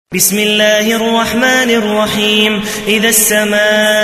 بسم الله الرحمن الرحيم. إذا السماء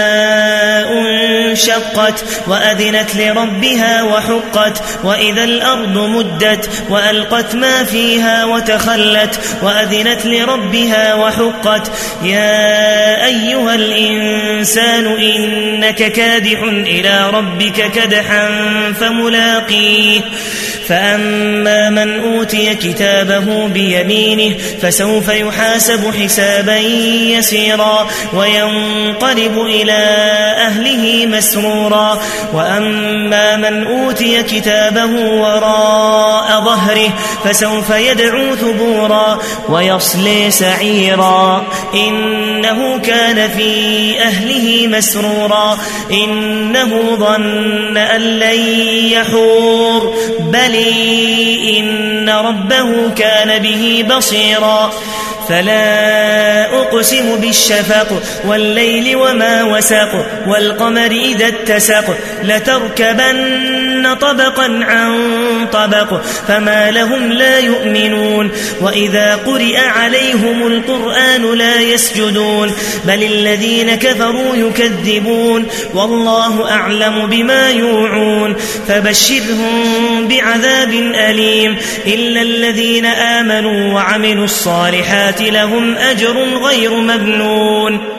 انشقت وأذنت لربها وحقت وإذا الأرض مدت وألقت ما فيها وتخلت وأذنت لربها وحقت. يا أيها الإنسان إنك كادح إلى ربك كدحا فملاقيه. فأما من أوتي كتابه بيمينه فسوف يحاسب حسابا يسيرا وينقلب إلى أهله مسرورا. وأما من أوتي كتابه وراء ظهره فسوف يدعو ثبورا ويصلي سعيرا إنه كان في أهله مسرورا. إنه ظن أن لن يحور بل إن ربه كان به بصيرا. فلا أقسم بالشفق والليل وما وسق والقمر إذا اتسق لتركبن طبقا عن طبق فما لهم لا يؤمنون. وإذا قرئ عليهم القرآن لا يسجدون بل الذين كفروا يكذبون والله أعلم بما يوعون. فبشرهم بعذاب أليم إلا الذين آمنوا وعملوا الصالحات لهم أجر غير ممنون.